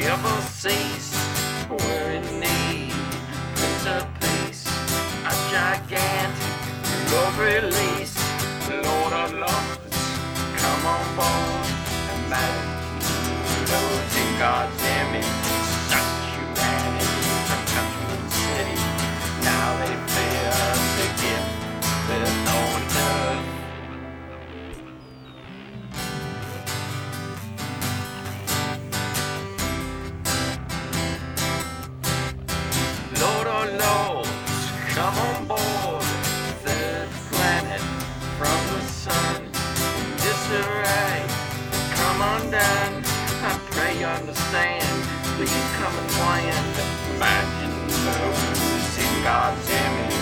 ever cease. We're in need, Prince of Peace, a gigantic love release. Lord of Lords, come on board. Imagine those in God's image, such humanity from country and city. Now they fear us again with no enough. Lord of Lords, come on board. Third planet from the sun, disarray, come undone. I pray you understand. Please come and land. Imagine those in God's image.